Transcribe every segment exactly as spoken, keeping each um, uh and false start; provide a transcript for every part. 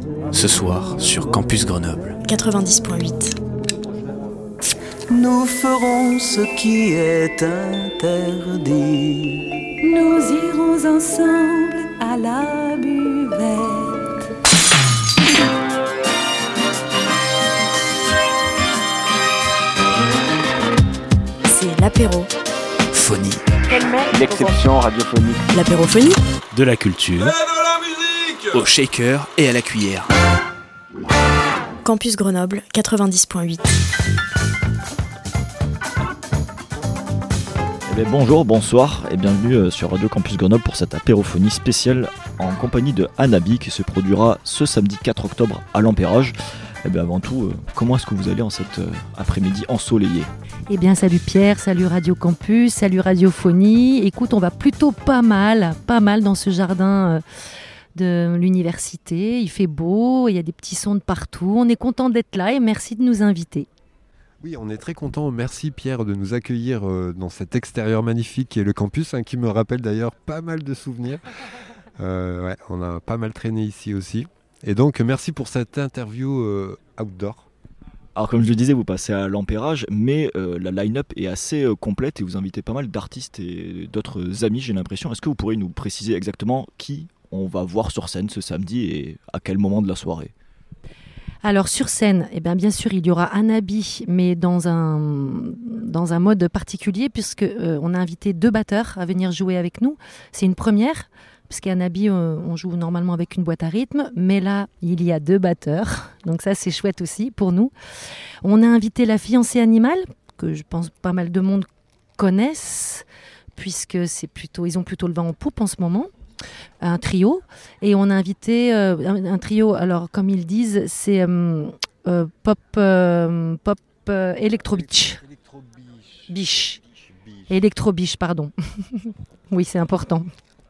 Ce soir sur Campus Grenoble quatre-vingt-dix point huit. Nous ferons ce qui est interdit. Nous irons ensemble à la buvette. C'est l'apéro. Phonie. L'exception radiophonique. L'apérophonie. De la culture. Au shaker et à la cuillère. Campus Grenoble quatre-vingt-dix point huit. Eh bien, bonjour, bonsoir et bienvenue sur Radio Campus Grenoble pour cette apérophonie spéciale en compagnie de Anabi qui se produira ce samedi quatre octobre à l'Ampérage. Eh bien, avant tout, comment est-ce que vous allez en cet après-midi ensoleillé ? Eh bien, salut Pierre, salut Radio Campus, salut Radiophonie. Écoute, on va plutôt pas mal, pas mal dans ce jardin de l'université. Il fait beau, il y a des petits sons de partout. On est content d'être là et merci de nous inviter. Oui, on est très content. Merci Pierre de nous accueillir dans cet extérieur magnifique qui est le campus, hein, qui me rappelle d'ailleurs pas mal de souvenirs. Euh, ouais, on a pas mal traîné ici aussi. Et donc, merci pour cette interview euh, outdoor. Alors comme je le disais, vous passez à l'Ampérage, mais euh, la line-up est assez euh, complète et vous invitez pas mal d'artistes et d'autres amis, j'ai l'impression. Est-ce que vous pourriez nous préciser exactement qui on va voir sur scène ce samedi et à quel moment de la soirée ? Alors sur scène, eh bien, bien sûr, il y aura Anabi, mais dans un, dans un mode particulier, puisqu'on euh, a invité deux batteurs à venir jouer avec nous. C'est une première. Parce qu'à Anabi, on joue normalement avec une boîte à rythme, mais là, il y a deux batteurs. Donc ça, c'est chouette aussi pour nous. On a invité la fiancée animale, que je pense pas mal de monde connaissent, puisque c'est plutôt, ils ont plutôt le vent en poupe en ce moment. Un trio. Et on a invité euh, un, un trio, alors comme ils disent, c'est euh, euh, pop, euh, pop euh, Electro-Beach. Biche. Electro-Biche, pardon. Oui, c'est important.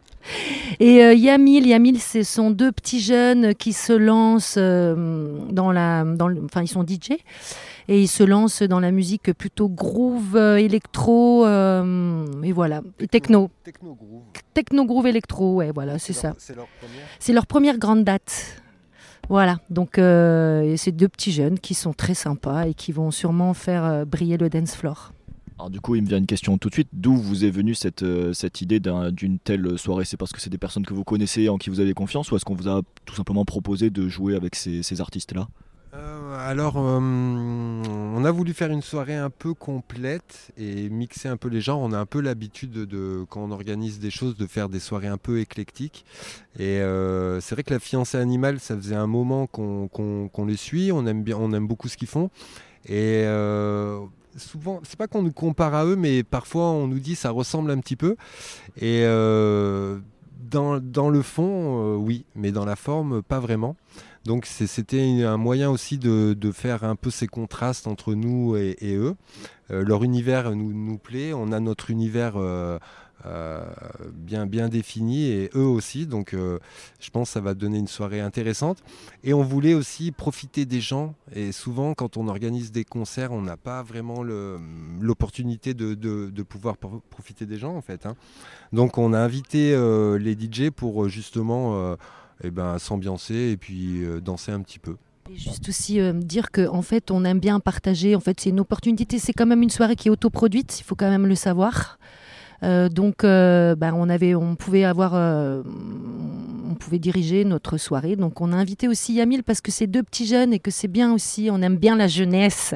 Et euh, Yamil, Yamil, ce sont deux petits jeunes qui se lancent euh, dans la, dans le, enfin ils sont D J et ils se lancent dans la musique plutôt groove, euh, électro, euh, et voilà, techno, techno groove, techno groove électro, ouais, voilà, c'est, c'est leur, ça. C'est leur première. C'est leur première grande date. Voilà, donc euh, c'est deux petits jeunes qui sont très sympas et qui vont sûrement faire euh, briller le dance floor. Alors du coup, il me vient une question tout de suite. D'où vous est venue cette, euh, cette idée d'un, d'une telle soirée ? C'est parce que c'est des personnes que vous connaissez, en qui vous avez confiance, ou est-ce qu'on vous a tout simplement proposé de jouer avec ces, ces artistes-là ? euh, Alors, euh, on a voulu faire une soirée un peu complète et mixer un peu les genres. On a un peu l'habitude, de, de, quand on organise des choses, de faire des soirées un peu éclectiques. Et euh, c'est vrai que la fiancée animale, ça faisait un moment qu'on, qu'on, qu'on les suit. On aime, bien, on aime beaucoup ce qu'ils font. Et... Euh, souvent, c'est pas qu'on nous compare à eux, mais parfois on nous dit ça ressemble un petit peu. Et euh, dans, dans le fond, euh, oui, mais dans la forme, pas vraiment. Donc c'est, c'était un moyen aussi de, de faire un peu ces contrastes entre nous et, et eux. Euh, leur univers nous, nous plaît, on a notre univers euh, euh, bien, bien défini et eux aussi. Donc euh, je pense que ça va donner une soirée intéressante. Et on voulait aussi profiter des gens. Et souvent, quand on organise des concerts, on n'a pas vraiment le, l'opportunité de, de, de pouvoir profiter des gens, en fait. Hein. Donc on a invité euh, les D J pour justement euh, eh ben, s'ambiancer et puis euh, danser un petit peu. Et juste aussi euh, dire qu'en en fait, on aime bien partager. En fait, c'est une opportunité. C'est quand même une soirée qui est autoproduite. Il faut quand même le savoir. Euh, donc, euh, ben, on avait, on pouvait avoir, euh, on pouvait diriger notre soirée. Donc, on a invité aussi Yamil parce que c'est deux petits jeunes et que c'est bien aussi. On aime bien la jeunesse.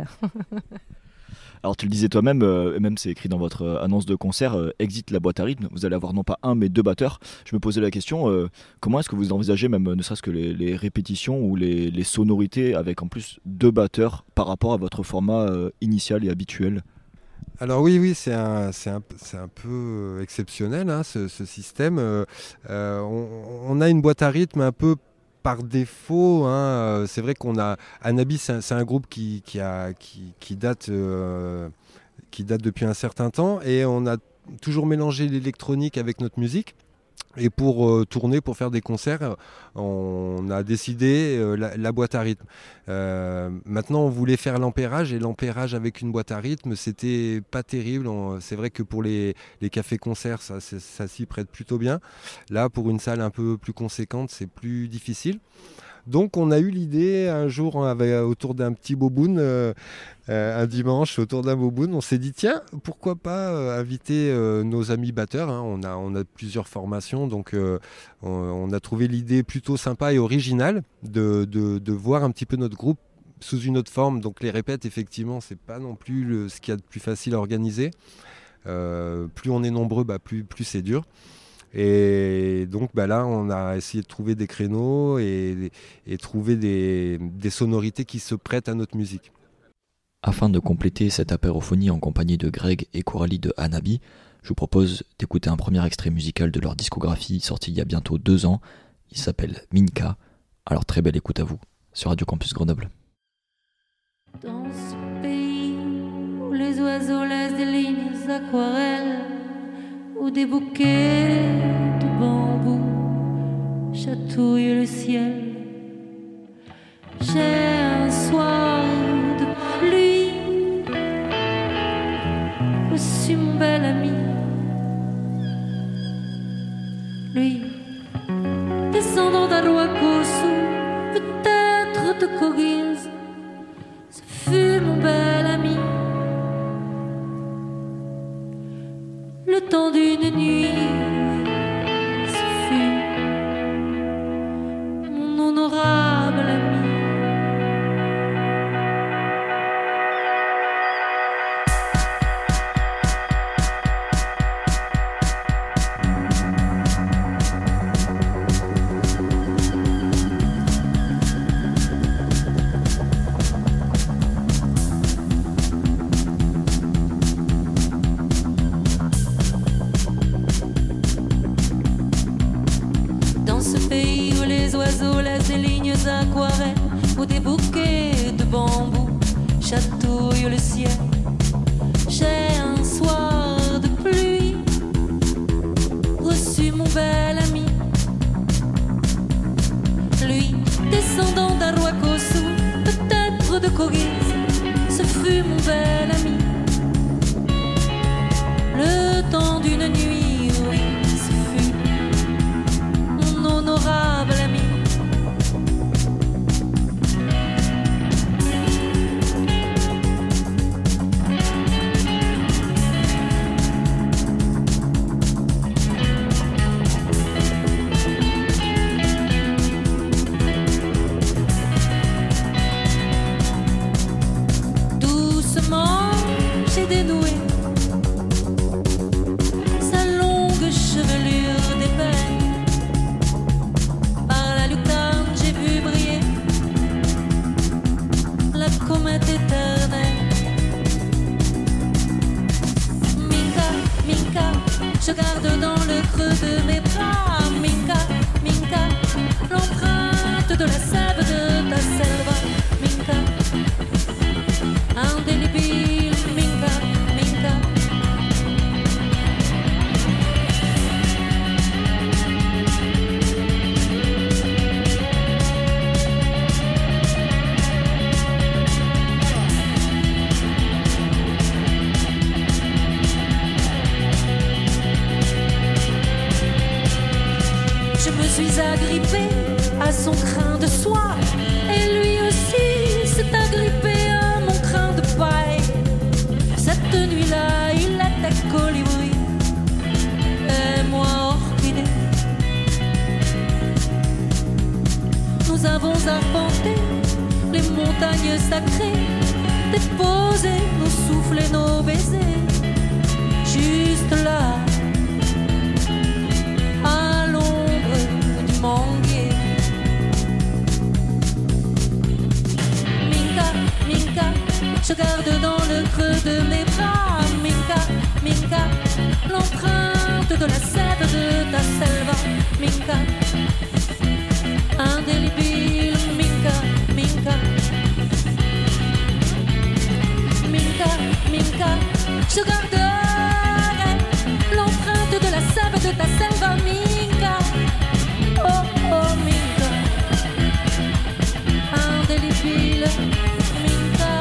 Alors tu le disais toi-même, euh, et même c'est écrit dans votre euh, annonce de concert, euh, Exit la boîte à rythme, vous allez avoir non pas un mais deux batteurs. Je me posais la question, euh, comment est-ce que vous envisagez même ne serait-ce que les, les répétitions ou les, les sonorités avec en plus deux batteurs par rapport à votre format euh, initial et habituel ? Alors oui, oui, c'est un, c'est un, c'est un peu exceptionnel, hein, ce, ce système. Euh, euh, on, on a une boîte à rythme un peu par défaut, hein. C'est vrai qu'on a Anabi, c'est un, c'est un groupe qui, qui, a, qui, qui, date, euh, qui date depuis un certain temps et on a toujours mélangé l'électronique avec notre musique. Et pour euh, tourner, pour faire des concerts, on a décidé euh, la, la boîte à rythme. Euh, maintenant, on voulait faire l'ampérage, et l'ampérage avec une boîte à rythme, c'était pas terrible. On, c'est vrai que pour les, les cafés-concerts, ça, ça s'y prête plutôt bien. Là, pour une salle un peu plus conséquente, c'est plus difficile. Donc on a eu l'idée un jour avec, autour d'un petit boboon, euh, euh, un dimanche autour d'un boboon, on s'est dit tiens, pourquoi pas euh, inviter euh, nos amis batteurs, hein. on, a, on a plusieurs formations, donc euh, on, on a trouvé l'idée plutôt sympa et originale de, de, de voir un petit peu notre groupe sous une autre forme. Donc les répètes, effectivement, c'est pas non plus le, ce qu'il y a de plus facile à organiser. Euh, plus on est nombreux, bah, plus, plus c'est dur. Et donc bah là, on a essayé de trouver des créneaux et, et trouver des, des sonorités qui se prêtent à notre musique. Afin de compléter cette apérophonie en compagnie de Greg et Coralie de Hanabi, je vous propose d'écouter un premier extrait musical de leur discographie sorti il y a bientôt deux ans. Il s'appelle Minka. Alors très belle écoute à vous sur Radio Campus Grenoble. Dans ce pays où les oiseaux laissent des lignes aquarelles, où des bouquets de bambou chatouillent le ciel, j'ai un soir de pluie reçu mon bel ami. Lui, descendant d'Aruacosu, peut-être de Coguins, ce fut mon bel ami. Le temps d'une nuit, ce fut mon honorable ami. Aquarelles, où des bouquets de bambou chatouillent le ciel, j'ai un soir de pluie reçu mon bel ami. Lui, descendant d'Aruacosu, peut-être de Coguins, ce fut mon bel ami. Le temps d'une nuit, oui, ce fut mon honorable ami. Je garde dans le creux de mes bras Minka, Minka, l'empreinte de la sève de ta selva. Minka, indélébile, Minka, Minka. Je me suis agrippée à son crin de soie, et lui aussi s'est agrippé à mon crin de paille. Cette nuit-là, il était colibri, et moi orchidée. Nous avons arpenté les montagnes sacrées, déposé nos souffles et nos baisers, juste là, à l'ombre du manguier. Minka, Minka, je garde dans le creux de mes bras Minka, Minka, l'empreinte de la sève de ta selva. Minka, indélébile, Minka, Minka. Minka, Minka, je garderai l'empreinte de la sève de ta selva. Minka, oh oh Minka, indélébile, Minka.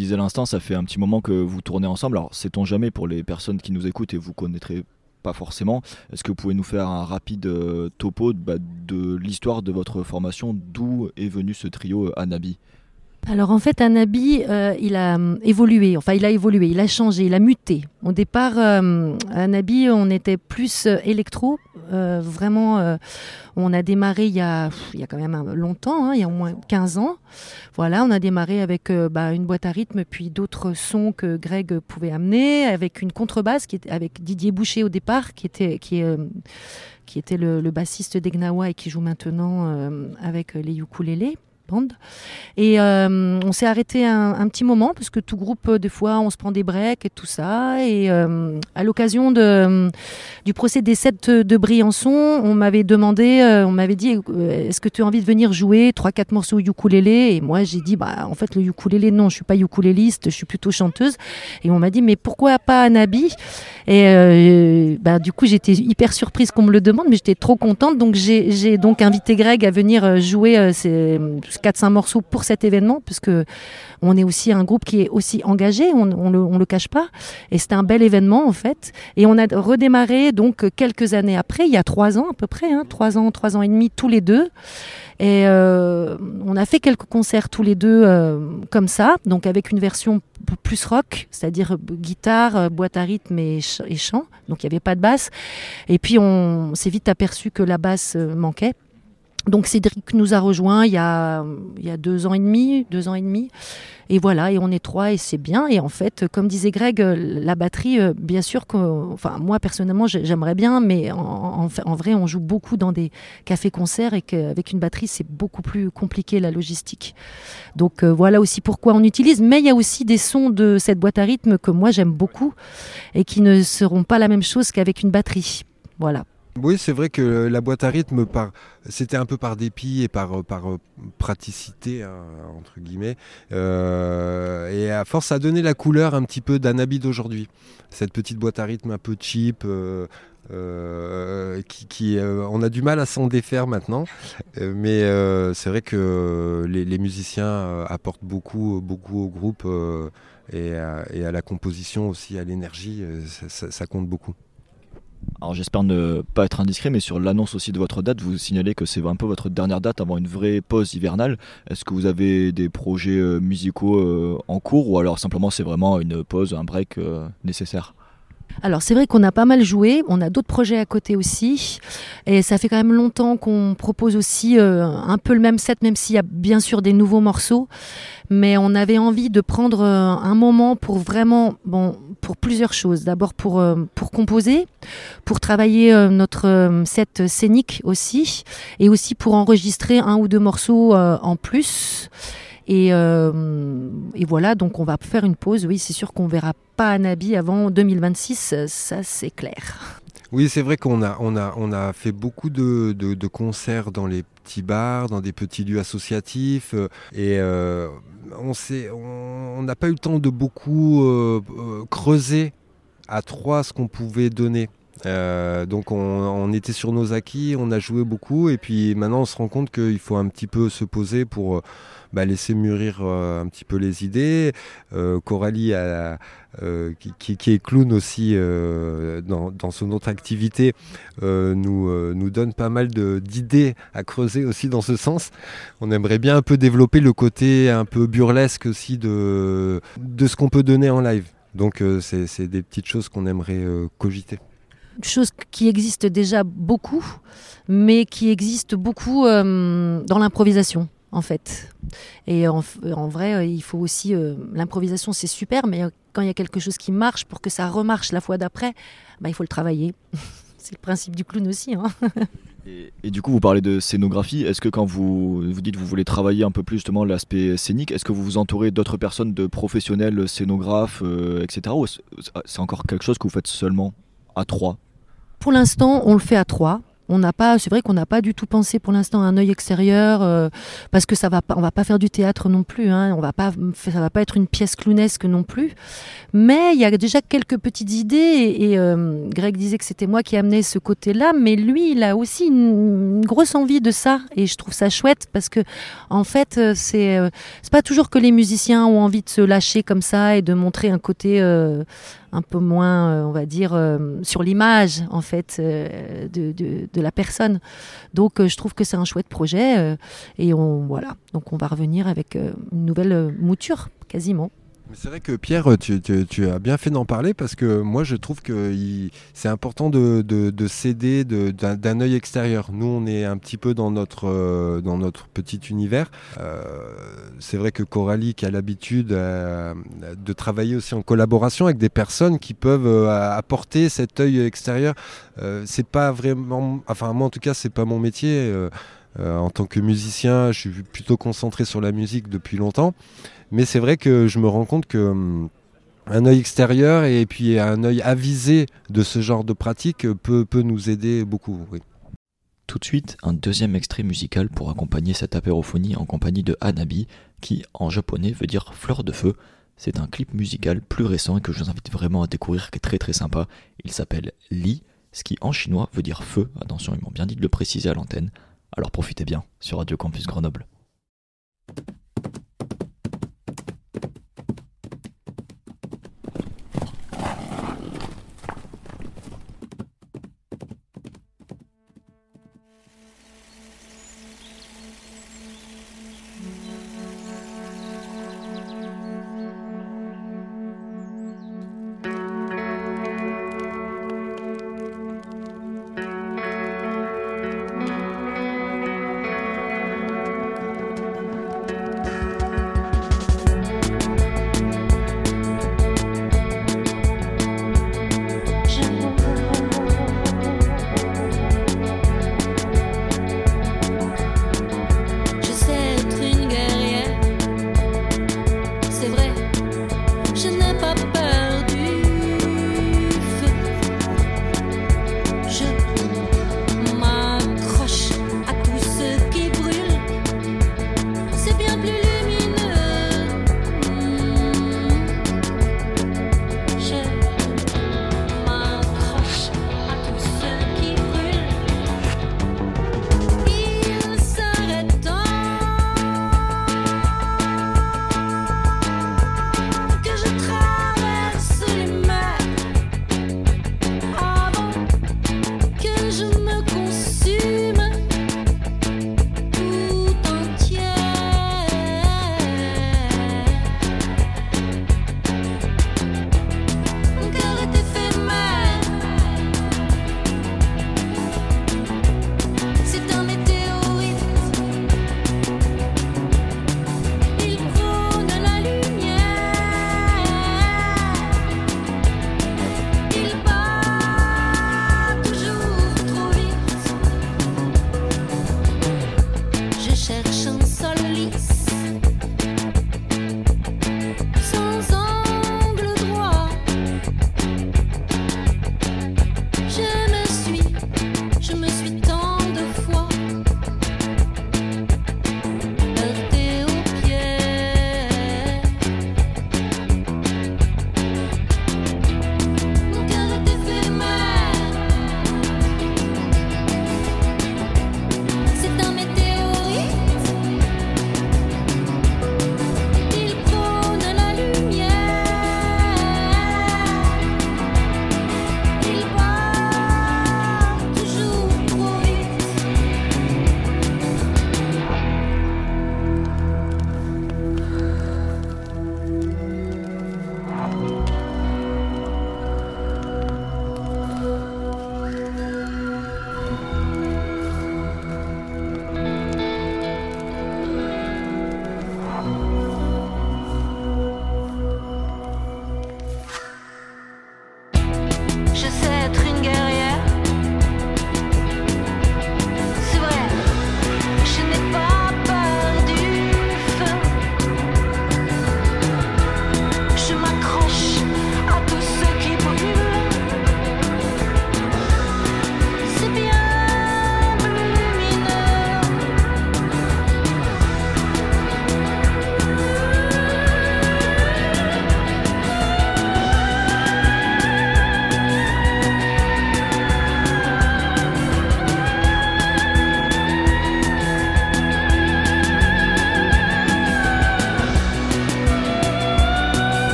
disais à l'instant, ça fait un petit moment que vous tournez ensemble. Alors, sait-on jamais pour les personnes qui nous écoutent et vous connaîtrez pas forcément, est-ce que vous pouvez nous faire un rapide euh, topo bah, de l'histoire de votre formation, d'où est venu ce trio euh, Anabi ? Alors en fait, Anabi, euh, il a euh, évolué, enfin il a évolué, il a changé, il a muté. Au départ, euh, Anabi, on était plus euh, électro, euh, vraiment, euh, on a démarré il y a, il y a quand même longtemps, hein, il y a au moins quinze ans. Voilà, on a démarré avec euh, bah, une boîte à rythme, puis d'autres sons que Greg pouvait amener, avec une contrebasse, qui était, avec Didier Boucher au départ, qui était, qui, euh, qui était le, le bassiste d'Egnawa et qui joue maintenant euh, avec les ukulélés. Et euh, on s'est arrêté un, un petit moment parce que tout groupe, euh, des fois, on se prend des breaks et tout ça. Et euh, à l'occasion de, du procès des sept de Briançon, on m'avait demandé, euh, on m'avait dit, euh, est-ce que tu as envie de venir jouer trois quatre morceaux ukulélé ? Et moi, j'ai dit, bah, en fait, le ukulélé, non, je suis pas ukuléliste, je suis plutôt chanteuse. Et on m'a dit, mais pourquoi pas Anabi ? Et euh, bah, du coup, j'étais hyper surprise qu'on me le demande, mais j'étais trop contente. Donc, j'ai, j'ai donc invité Greg à venir jouer euh, ces quatre cinq morceaux pour cet événement, puisque on est aussi un groupe qui est aussi engagé, on, on, le, on le cache pas, et c'était un bel événement en fait. Et on a redémarré donc quelques années après, il y a trois ans à peu près, hein, trois ans, trois ans et demi tous les deux. Et euh, on a fait quelques concerts tous les deux euh, comme ça, donc avec une version plus rock, c'est-à-dire guitare, boîte à rythme et, ch- et chant, donc il n'y avait pas de basse. Et puis on s'est vite aperçu que la basse manquait. Donc Cédric nous a rejoints il y a, il y a deux ans et demi, deux ans et demi. Et voilà, et on est trois et c'est bien. Et en fait, comme disait Greg, la batterie, bien sûr que, enfin moi personnellement j'aimerais bien, mais en, en, en vrai on joue beaucoup dans des cafés-concerts et qu'avec une batterie c'est beaucoup plus compliqué la logistique. Donc euh, voilà aussi pourquoi on utilise. Mais il y a aussi des sons de cette boîte à rythme que moi j'aime beaucoup et qui ne seront pas la même chose qu'avec une batterie. Voilà. Oui, c'est vrai que la boîte à rythme, par, c'était un peu par dépit et par, par praticité, hein, entre guillemets. Euh, et à force, ça a donné la couleur un petit peu d'Anabi d'aujourd'hui. Cette petite boîte à rythme un peu cheap, euh, euh, qui, qui euh, on a du mal à s'en défaire maintenant. Euh, mais euh, c'est vrai que les, les musiciens euh, apportent beaucoup, beaucoup au groupe euh, et, à, et à la composition aussi, à l'énergie. Euh, ça, ça, ça compte beaucoup. Alors j'espère ne pas être indiscret, mais sur l'annonce aussi de votre date, vous signalez que c'est un peu votre dernière date avant une vraie pause hivernale. Est-ce que vous avez des projets euh, musicaux euh, en cours ou alors simplement c'est vraiment une pause, un break euh, nécessaire ? Alors c'est vrai qu'on a pas mal joué, on a d'autres projets à côté aussi et ça fait quand même longtemps qu'on propose aussi euh, un peu le même set, même s'il y a bien sûr des nouveaux morceaux, mais on avait envie de prendre euh, un moment pour vraiment, bon, pour plusieurs choses. D'abord pour, euh, pour composer, pour travailler euh, notre euh, set scénique aussi et aussi pour enregistrer un ou deux morceaux euh, en plus. Et, euh, et voilà, donc on va faire une pause. Oui, c'est sûr qu'on ne verra pas Anabi avant deux mille vingt-six, ça c'est clair. Oui, c'est vrai qu'on a, on a, on a fait beaucoup de, de, de concerts dans les petits bars, dans des petits lieux associatifs. Euh, et euh, on s'est, on n'a pas eu le temps de beaucoup euh, euh, creuser à trois ce qu'on pouvait donner. Euh, donc on, on était sur nos acquis, on a joué beaucoup et puis maintenant on se rend compte qu'il faut un petit peu se poser pour euh, bah, laisser mûrir euh, un petit peu les idées. Euh, Coralie a, euh, qui, qui, qui est clown aussi euh, dans, dans son autre activité euh, nous, euh, nous donne pas mal de, d'idées à creuser aussi dans ce sens. On aimerait bien un peu développer le côté un peu burlesque aussi de, de ce qu'on peut donner en live. Donc euh, c'est, c'est des petites choses qu'on aimerait euh, cogiter. Chose qui existe déjà beaucoup, mais qui existe beaucoup euh, dans l'improvisation, en fait. Et en, en vrai, il faut aussi... Euh, l'improvisation, c'est super, mais quand il y a quelque chose qui marche, pour que ça remarche la fois d'après, bah, il faut le travailler. C'est le principe du clown aussi. Hein. Et, et du coup, vous parlez de scénographie. Est-ce que quand vous, vous dites que vous voulez travailler un peu plus justement l'aspect scénique, est-ce que vous vous entourez d'autres personnes, de professionnels, scénographes, euh, et cetera. Ou c'est encore quelque chose que vous faites seulement à trois ? Pour l'instant, on le fait à trois. On n'a pas, c'est vrai qu'on n'a pas du tout pensé pour l'instant à un œil extérieur, euh, parce que ça va pas, on va pas faire du théâtre non plus, hein, on va pas, ça va pas être une pièce clownesque non plus. Mais il y a déjà quelques petites idées et, et euh, Greg disait que c'était moi qui amenais ce côté-là, mais lui, il a aussi une, une grosse envie de ça et je trouve ça chouette parce que en fait, c'est, euh, c'est pas toujours que les musiciens ont envie de se lâcher comme ça et de montrer un côté euh, un peu moins, euh, on va dire, euh, sur l'image en fait euh, de, de, de la personne. Donc euh, je trouve que c'est un chouette projet euh, et on voilà. Donc on va revenir avec euh, une nouvelle euh, mouture quasiment. Mais c'est vrai que Pierre, tu, tu, tu as bien fait d'en parler parce que moi je trouve que il, c'est important de, de, de s'aider de, d'un, d'un œil extérieur. Nous on est un petit peu dans notre, euh, dans notre petit univers. Euh, c'est vrai que Coralie qui a l'habitude euh, de travailler aussi en collaboration avec des personnes qui peuvent euh, apporter cet œil extérieur. Euh, c'est pas vraiment, enfin moi en tout cas c'est pas mon métier. Euh, euh, en tant que musicien, je suis plutôt concentré sur la musique depuis longtemps. Mais c'est vrai que je me rends compte que hum, un œil extérieur et puis un œil avisé de ce genre de pratique peut, peut nous aider beaucoup. Oui. Tout de suite, un deuxième extrait musical pour accompagner cette apérophonie en compagnie de Hanabi, qui en japonais veut dire fleur de feu. C'est un clip musical plus récent et que je vous invite vraiment à découvrir, qui est très très sympa. Il s'appelle Li, ce qui en chinois veut dire feu. Attention, ils m'ont bien dit de le préciser à l'antenne. Alors profitez bien sur Radio Campus Grenoble.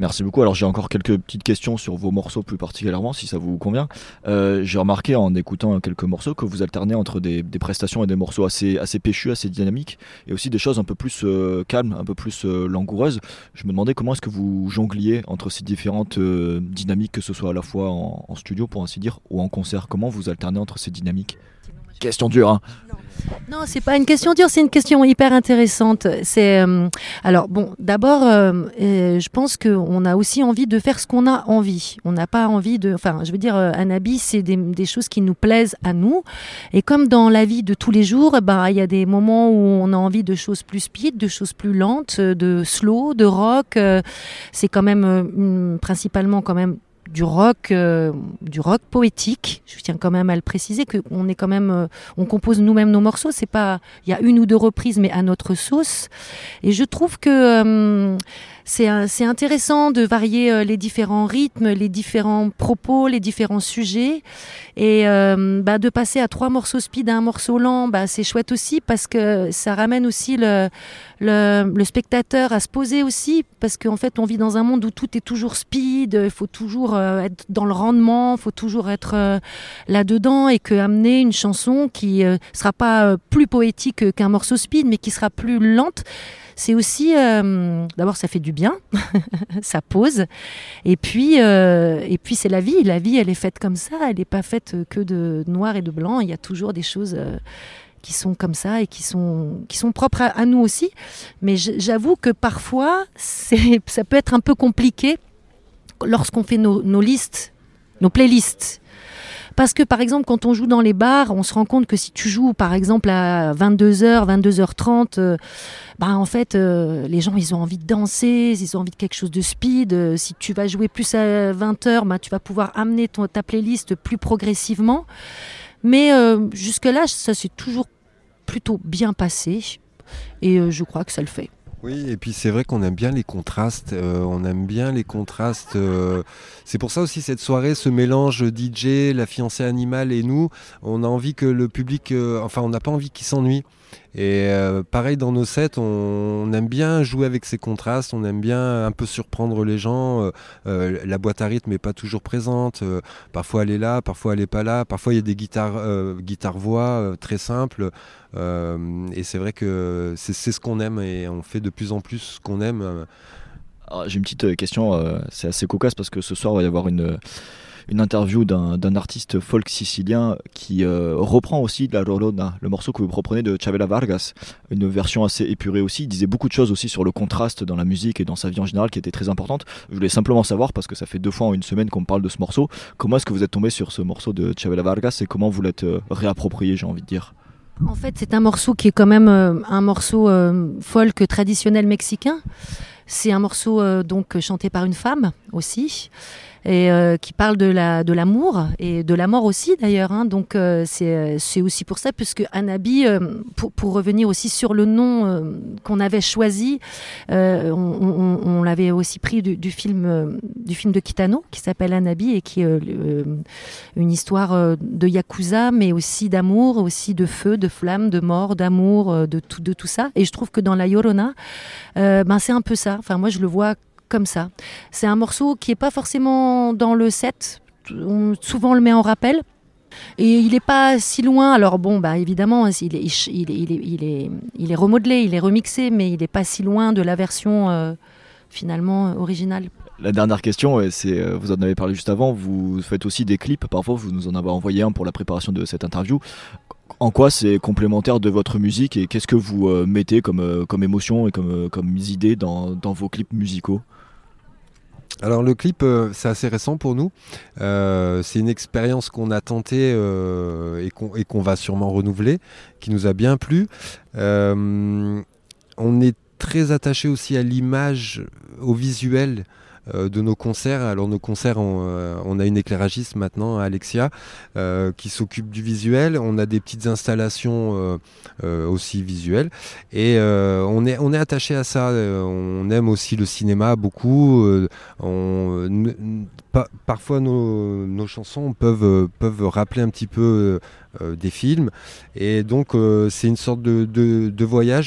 Merci beaucoup. Alors j'ai encore quelques petites questions sur vos morceaux plus particulièrement, si ça vous convient. Euh, j'ai remarqué en écoutant quelques morceaux que vous alternez entre des, des prestations et des morceaux assez, assez péchus, assez dynamiques, et aussi des choses un peu plus euh, calmes, un peu plus euh, langoureuses. Je me demandais comment est-ce que vous jongliez entre ces différentes euh, dynamiques, que ce soit à la fois en, en studio pour ainsi dire, ou en concert. Comment vous alternez entre ces dynamiques ? Question dure, hein. Non, c'est pas une question dure, c'est une question hyper intéressante. C'est euh, alors bon, d'abord, euh, euh, je pense qu'on a aussi envie de faire ce qu'on a envie. On n'a pas envie de, enfin, je veux dire, euh, Anabi, c'est des, des choses qui nous plaisent à nous. Et comme dans la vie de tous les jours, bah, il y a des moments où on a envie de choses plus speed, de choses plus lentes, de slow, de rock. Euh, c'est quand même euh, principalement quand même. du rock, euh, du rock poétique. Je tiens quand même à le préciser qu'on est quand même, euh, on compose nous-mêmes nos morceaux. C'est pas, il y a une ou deux reprises, mais à notre sauce. Et je trouve que euh, c'est, c'est intéressant de varier euh, les différents rythmes, les différents propos, les différents sujets, et euh, bah, de passer à trois morceaux speed à un morceau lent. Bah, c'est chouette aussi parce que ça ramène aussi le Le, le spectateur à se poser aussi, parce qu'en fait on vit dans un monde où tout est toujours speed, il faut toujours euh, être dans le rendement, il faut toujours être euh, là-dedans, et que amener une chanson qui ne euh, sera pas euh, plus poétique qu'un morceau speed, mais qui sera plus lente, c'est aussi, euh, d'abord ça fait du bien, ça pose, et puis, euh, et puis c'est la vie, la vie elle est faite comme ça, elle n'est pas faite que de noir et de blanc, il y a toujours des choses... Euh, qui sont comme ça et qui sont, qui sont propres à, à nous aussi. Mais j'avoue que parfois, c'est, ça peut être un peu compliqué lorsqu'on fait nos, nos listes, nos playlists. Parce que, par exemple, quand on joue dans les bars, on se rend compte que si tu joues, par exemple, à vingt-deux heures, vingt-deux heures trente, euh, bah, en fait, euh, les gens, ils ont envie de danser, ils ont envie de quelque chose de speed. Euh, si tu vas jouer plus à vingt heures, bah, tu vas pouvoir amener ton, ta playlist plus progressivement. Mais euh, jusque-là, ça s'est toujours plutôt bien passé, et euh, je crois que ça le fait. Oui, et puis c'est vrai qu'on aime bien les contrastes, euh, on aime bien les contrastes. Euh, c'est pour ça aussi cette soirée, ce mélange D J, la fiancée animale et nous, on a envie que le public, euh, enfin on n'a pas envie qu'il s'ennuie. Et euh, pareil dans nos sets, on, on aime bien jouer avec ces contrastes, on aime bien un peu surprendre les gens. Euh, euh, la boîte à rythme n'est pas toujours présente, euh, parfois elle est là, parfois elle n'est pas là, parfois il y a des guitares, euh, guitare-voix euh, très simples. Euh, et c'est vrai que c'est, c'est ce qu'on aime, et on fait de plus en plus ce qu'on aime. Alors, j'ai une petite question, euh, c'est assez cocasse parce que ce soir il va y avoir une... une interview d'un, d'un artiste folk sicilien qui euh, reprend aussi La Llorona, le morceau que vous reprenez de Chavela Vargas, une version assez épurée aussi. Il disait beaucoup de choses aussi sur le contraste dans la musique et dans sa vie en général qui était très importante. Je voulais simplement savoir, parce que ça fait deux fois en une semaine qu'on me parle de ce morceau, comment est-ce que vous êtes tombé sur ce morceau de Chavela Vargas et comment vous l'êtes euh, réapproprié, j'ai envie de dire. En fait, c'est un morceau qui est quand même euh, un morceau euh, folk traditionnel mexicain. C'est un morceau euh, donc chanté par une femme aussi, et euh, qui parle de, la, de l'amour et de la mort aussi d'ailleurs, hein. Donc euh, c'est, c'est aussi pour ça, puisque Anabi, euh, pour, pour revenir aussi sur le nom euh, qu'on avait choisi, euh, on, on, on l'avait aussi pris du, du, film, euh, du film de Kitano qui s'appelle Anabi, et qui est euh, une histoire euh, de yakuza, mais aussi d'amour, aussi de feu, de flamme, de mort, d'amour, euh, de, tout, de tout ça. Et je trouve que dans La Llorona, euh, ben, c'est un peu ça. Enfin, moi je le vois comme ça. C'est un morceau qui n'est pas forcément dans le set. On, souvent on le met en rappel. Et il n'est pas si loin. Alors bon, bah évidemment, il est, il est, il est, il est, il est remodelé, il est remixé, mais il n'est pas si loin de la version euh, finalement originale. La dernière question, c'est, vous en avez parlé juste avant, vous faites aussi des clips. Parfois, vous nous en avez envoyé un pour la préparation de cette interview. En quoi c'est complémentaire de votre musique, et qu'est-ce que vous euh, mettez comme, euh, comme émotion et comme, euh, comme idées dans, dans vos clips musicaux ? Alors le clip, euh, c'est assez récent pour nous. Euh, c'est une expérience qu'on a tentée euh, et, qu'on, et qu'on va sûrement renouveler, qui nous a bien plu. Euh, on est très attaché aussi à l'image, au visuel euh, de nos concerts. Alors nos concerts, on, euh, on a une éclairagiste maintenant, Alexia, euh, qui s'occupe du visuel. On a des petites installations euh, euh, aussi visuelles, et euh, on est on est attaché à ça. On aime aussi le cinéma beaucoup. Euh, on, n- pa- parfois nos, nos chansons peuvent peuvent rappeler un petit peu euh, des films, et donc euh, c'est une sorte de, de, de voyage.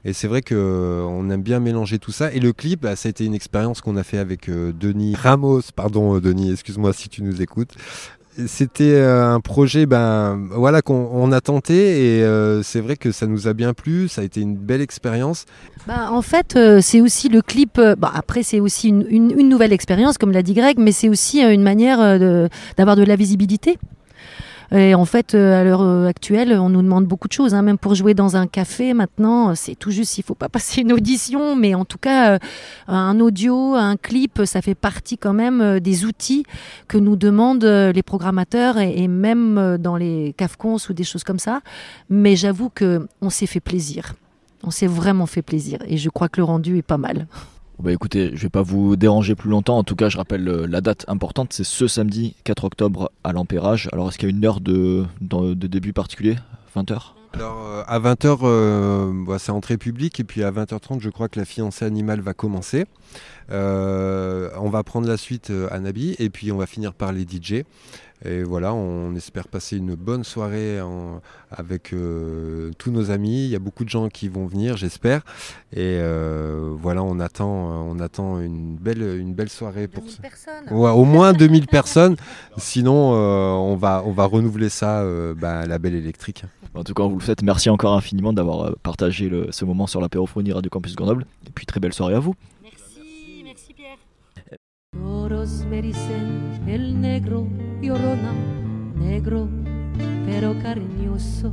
Et c'est vrai qu'on aime bien mélanger tout ça. Et le clip, bah, ça a été une expérience qu'on a fait avec euh, Denis Ramos. Pardon, Denis, excuse-moi si tu nous écoutes. C'était un projet ben, voilà, qu'on on a tenté et euh, c'est vrai que ça nous a bien plu, ça a été une belle expérience. Bah, en fait, euh, c'est aussi le clip, euh, bah, après c'est aussi une, une, une nouvelle expérience, comme l'a dit Greg, mais c'est aussi euh, une manière euh, de, d'avoir de la visibilité. Et en fait, euh, à l'heure actuelle, on nous demande beaucoup de choses, hein. Même pour jouer dans un café, maintenant, c'est tout juste, il ne faut pas passer une audition, mais en tout cas, euh, un audio, un clip, ça fait partie quand même euh, des outils que nous demandent euh, les programmateurs et, et même euh, dans les CAFCONS ou des choses comme ça. Mais j'avoue qu'on s'est fait plaisir. On s'est vraiment fait plaisir et je crois que le rendu est pas mal. Bah écoutez, je vais pas vous déranger plus longtemps. En tout cas, je rappelle euh, la date importante, c'est ce samedi quatre octobre à l'Empérage. Alors, est-ce qu'il y a une heure de, de, de début particulier ? vingt heures ? Alors, euh, à vingt heures, euh, bah, c'est entrée publique. Et puis à vingt heures trente, je crois que la fiancée animale va commencer. Euh, on va prendre la suite euh, à Nabi. Et puis on va finir par les D J. Et voilà, on espère passer une bonne soirée en, avec euh, tous nos amis. Il y a beaucoup de gens qui vont venir, j'espère. Et euh, voilà, on attend, on attend une belle, une belle soirée pour ça. Ouais, au moins deux mille personnes. Sinon, euh, on va, on va renouveler ça euh, bah, à la Belle Électrique. En tout cas, on vous le souhaite. Merci encore infiniment d'avoir partagé le, ce moment sur l'apérophonie Radio Campus Grenoble. Et puis très belle soirée à vous. Merci, merci Pierre. Todos me dicen el negro llorona, negro pero cariñoso.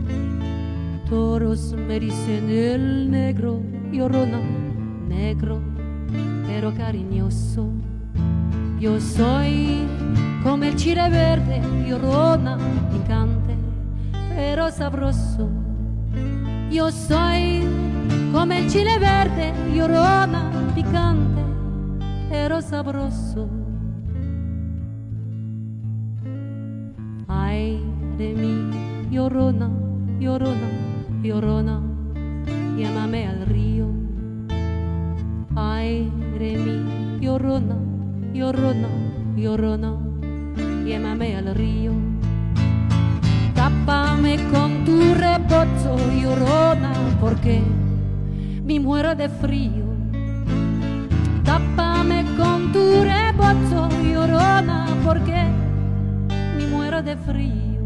Todos me dicen el negro llorona, negro pero cariñoso. Yo soy como el chile verde, llorona, picante pero sabroso. Yo soy como el chile verde, llorona, picante pero sabroso. Ay de mí, llorona, llorona, llorona, llámame al río. Ay de mí, llorona, llorona, llorona, llámame al río. Tápame con tu rebozo, llorona, porque me muero de frío. Tápame con tu rebozo, llorona, porque me muero de frío.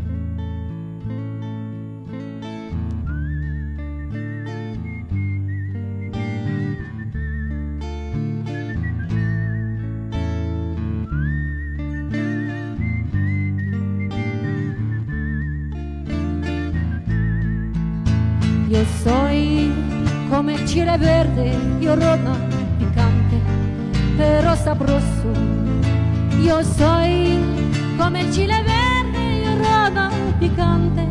Yo soy como el chile verde, llorona, picante pero sabroso. Yo soy como el chile verde, llorona, picante